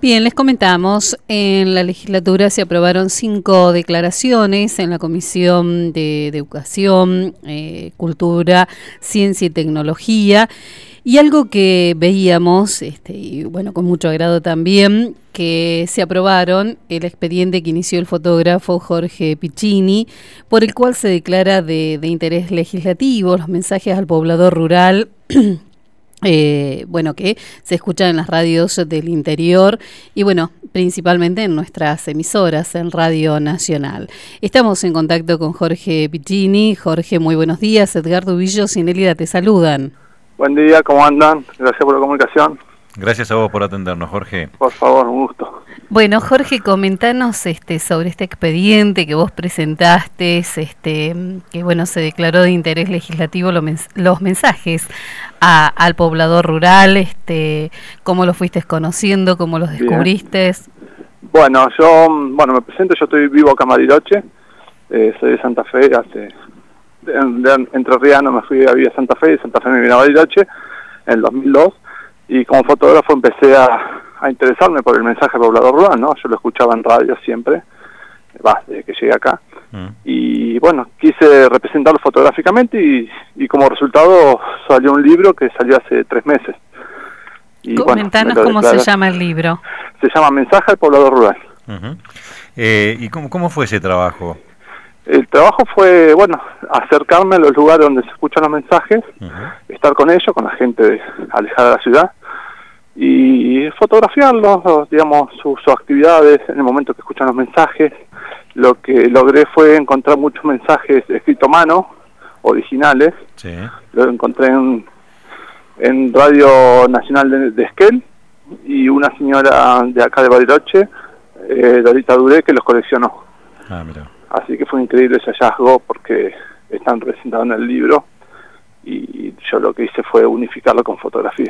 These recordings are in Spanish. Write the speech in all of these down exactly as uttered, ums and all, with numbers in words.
Bien, les comentamos, en la legislatura se aprobaron cinco declaraciones en la Comisión de, de Educación, eh, Cultura, Ciencia y Tecnología, y algo que veíamos, este, y bueno, con mucho agrado también, que se aprobaron el expediente que inició el fotógrafo Jorge Piccini, por el cual se declara de, de interés legislativo los mensajes al poblador rural, Eh, bueno, que se escuchan en las radios del interior y bueno, principalmente en nuestras emisoras en Radio Nacional. Estamos en contacto con Jorge Piccini. Jorge, muy buenos días. Edgardo Villos y Nélida te saludan. Buen día, ¿cómo andan? Gracias por la comunicación. Gracias a vos por atendernos, Jorge. Por favor, un gusto. Bueno, Jorge, comentanos este, sobre este expediente que vos presentaste, este, que bueno, se declaró de interés legislativo lo mens- los mensajes a, al poblador rural, este, cómo lo fuiste conociendo, cómo los descubriste. Bien. Bueno, yo, bueno, me presento, yo estoy vivo acá en Bariloche, eh, soy de Santa Fe, hace, de, de Entrerriano me fui a vivir a Santa Fe, y de Santa Fe me vine a Bariloche en el dos mil dos, y como fotógrafo empecé a, a interesarme por el mensaje poblador rural, ¿no? Yo lo escuchaba en radio siempre, va, desde que llegué acá, mm. y bueno, quise representarlo fotográficamente y, y como resultado salió un libro que salió hace tres meses. Y Comentanos bueno, cómo se llama el libro. Se llama Mensaje al poblador rural. Uh-huh. eh, ¿Y cómo, cómo fue ese trabajo? El trabajo fue, bueno, acercarme a los lugares donde se escuchan los mensajes, uh-huh. estar con ellos, con la gente alejada de la ciudad, y fotografiarlos, digamos, sus, sus actividades en el momento que escuchan los mensajes. Lo que logré fue encontrar muchos mensajes escritos a mano, originales. Sí. Lo encontré en, en Radio Nacional de, de Esquel, y una señora de acá de Bariloche, eh, Dorita Duré, que los coleccionó. Ah, mira. Así que fue increíble ese hallazgo porque están representados en el libro y yo lo que hice fue unificarlo con fotografía.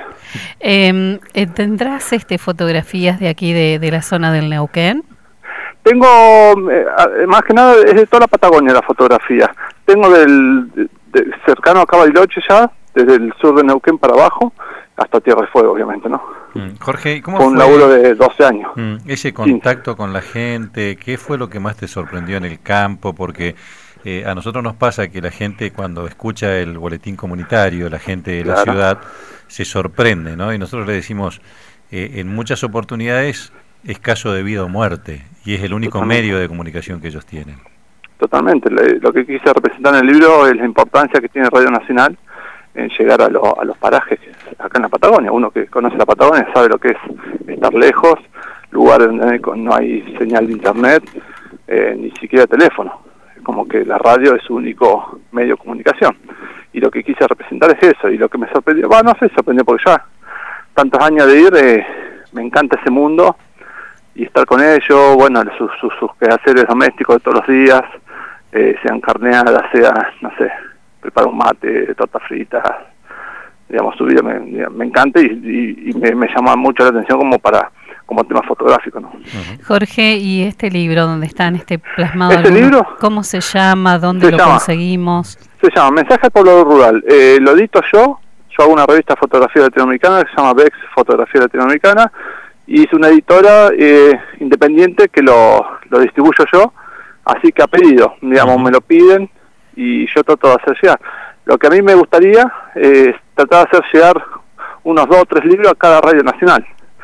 Eh, ¿Tendrás este, fotografías de aquí, de, de la zona del Neuquén? Tengo, eh, más que nada, es de toda la Patagonia la fotografía. Tengo del de, de, cercano acá a Bariloche ya, desde el sur de Neuquén para abajo, hasta Tierra del Fuego, obviamente, ¿no? Mm. Jorge, ¿cómo fue? fue un laburo de doce años. Mm. Ese contacto sí. con la gente, ¿qué fue lo que más te sorprendió en el campo? Porque eh, a nosotros nos pasa que la gente cuando escucha el boletín comunitario, la gente de claro. la ciudad, se sorprende, ¿no? Y nosotros le decimos, eh, en muchas oportunidades es caso de vida o muerte, y es el único Totalmente. medio de comunicación que ellos tienen. Totalmente. Lo que quise representar en el libro es la importancia que tiene Radio Nacional en llegar a, lo, a los parajes acá en la Patagonia. Uno que conoce la Patagonia sabe lo que es estar lejos, lugares donde no hay señal de internet, eh, ni siquiera teléfono. Como que la radio es su único medio de comunicación. Y lo que quise representar es eso, y lo que me sorprendió, bueno, no sé, sorprendió porque ya tantos años de ir, eh, me encanta ese mundo, y estar con ellos, bueno, sus, sus, sus quehaceres domésticos de todos los días, eh, sean carneadas, sea, no sé, preparo un mate, torta frita, digamos, su vida me, me encanta y, y, y me, me llama mucho la atención como para como tema fotográfico, ¿no? Uh-huh. Jorge, ¿y este libro dónde están este plasmado? ¿Este alguno? libro? ¿Cómo se llama? ¿Dónde se lo llama, conseguimos? Se llama Mensaje al poblador rural. Eh, lo edito yo, yo hago una revista de fotografía latinoamericana que se llama Bex Fotografía Latinoamericana, y hice una editora eh, independiente que lo, lo distribuyo yo, así que a pedido, digamos, uh-huh. me lo piden y yo trato de hacer llegar. Lo que a mí me gustaría es tratar de hacer llegar unos dos o tres libros a cada radio nacional.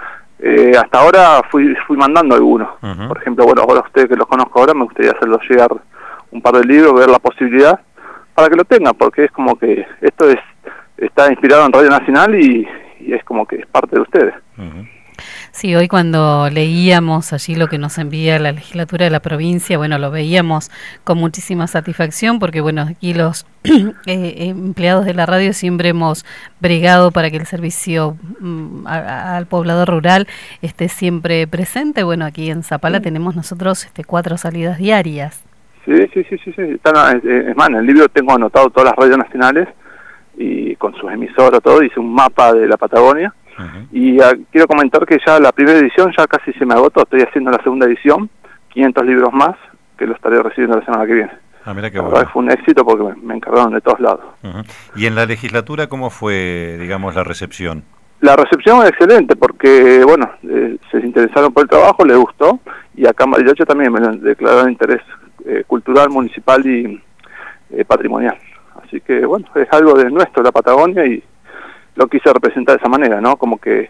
Eh, hasta ahora fui fui mandando algunos. Uh-huh. Por ejemplo, bueno, ahora ustedes que los conozco ahora, me gustaría hacerlos llegar un par de libros, ver la posibilidad para que lo tengan, porque es como que esto es está inspirado en Radio Nacional y, y es como que es parte de ustedes. Uh-huh. Sí, hoy cuando leíamos allí lo que nos envía la legislatura de la provincia, bueno, lo veíamos con muchísima satisfacción porque, bueno, aquí los eh, empleados de la radio siempre hemos bregado para que el servicio mm, a, a, al poblador rural esté siempre presente. Bueno, aquí en Zapala sí. tenemos nosotros este, cuatro salidas diarias. Sí, sí, sí, sí, sí. Están, es, es más, en el libro tengo anotado todas las radios nacionales y con sus emisoras, todo, hice un mapa de la Patagonia. Uh-huh. Y uh, quiero comentar que ya la primera edición ya casi se me agotó, estoy haciendo la segunda edición, quinientos libros más, que lo estaré recibiendo la semana que viene. Ah, mira qué la bueno. verdad fue un éxito porque me, me encargaron de todos lados. Uh-huh. ¿Y en la legislatura cómo fue, digamos, la recepción? La recepción es excelente porque, bueno, eh, se interesaron por el trabajo, les gustó, y acá en Bariloche también me declararon interés eh, cultural, municipal y eh, patrimonial. Así que, bueno, es algo de nuestro, la Patagonia, y lo quise representar de esa manera, ¿no? Como que,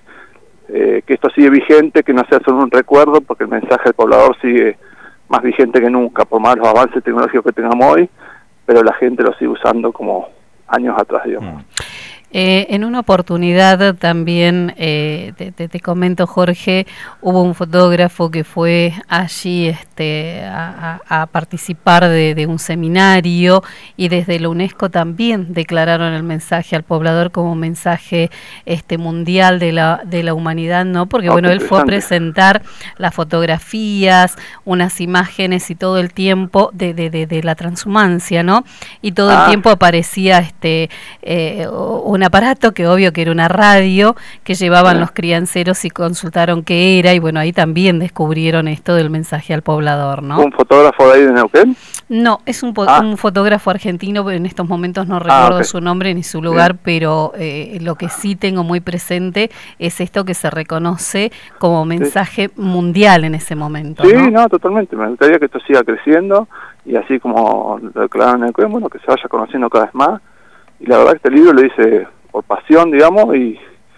eh, que esto sigue vigente, que no sea solo un recuerdo, porque el mensaje del poblador sigue más vigente que nunca, por más los avances tecnológicos que tengamos hoy, pero la gente lo sigue usando como años atrás, digamos. Mm. Eh, en una oportunidad también, eh, te, te, te comento, Jorge, hubo un fotógrafo que fue allí este, a, a, a participar de, de un seminario, y desde la UNESCO también declararon el mensaje al poblador como mensaje este mundial de la, de la humanidad, ¿no? Porque Oh, bueno, él fue a interesante. presentar las fotografías, unas imágenes y todo el tiempo de, de, de, de la transhumancia, ¿no? Y todo Ah. el tiempo aparecía este eh, un aparato que obvio que era una radio que llevaban Ah. los crianceros y consultaron qué era, y bueno, ahí también descubrieron esto del mensaje al poblador, ¿no? ¿Un fotógrafo de ahí de Neuquén? No, es un, po- Ah. un fotógrafo argentino, pero en estos momentos no recuerdo ok. su nombre ni su lugar, Bien. pero eh, lo que sí tengo muy presente es esto que se reconoce como mensaje mundial en ese momento, Sí, ¿no? no, totalmente. Me gustaría que esto siga creciendo, y así como lo declararon en Neuquén, bueno, que se vaya conociendo cada vez más. Y la verdad que este libro lo hice por pasión, digamos, y,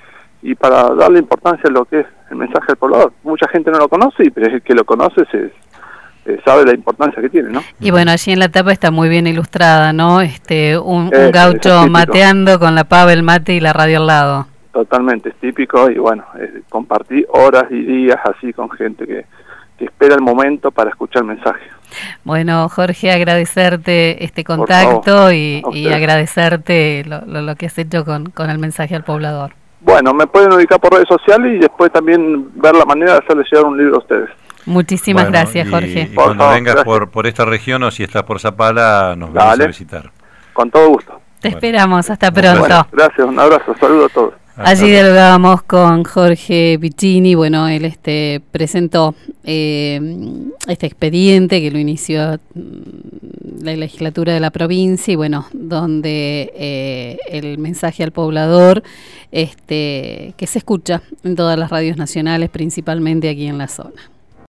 y para darle importancia a lo que es el mensaje del poblador. Mucha gente no lo conoce, y pero el que lo conoce se, se sabe la importancia que tiene, ¿no? Y bueno, allí en la tapa está muy bien ilustrada, ¿no? Este, un, un Es- gaucho es típico. mateando con la pava, el mate y la radio al lado. Totalmente, es típico, y bueno, eh, compartí horas y días así con gente que, que espera el momento para escuchar el mensaje. Bueno, Jorge, agradecerte este Por contacto favor, y, a y ustedes. agradecerte lo, lo, lo que has hecho con, con el mensaje al poblador. Bueno, me pueden ubicar por redes sociales y después también ver la manera de hacerles llegar un libro a ustedes. Muchísimas Bueno, gracias, y, Jorge. Y Por cuando favor, vengas gracias. por, por esta región, o si estás por Zapala, nos vamos Dale. a visitar. Con todo gusto. Te Bueno. esperamos, hasta Muchas pronto. Bueno, gracias, un abrazo, saludos a todos. Hasta Allí luego. dialogábamos con Jorge Piccini. Bueno, él este presentó eh, este expediente que lo inició mm, la legislatura de la provincia, y bueno, donde eh, el mensaje al poblador este que se escucha en todas las radios nacionales, principalmente aquí en la zona.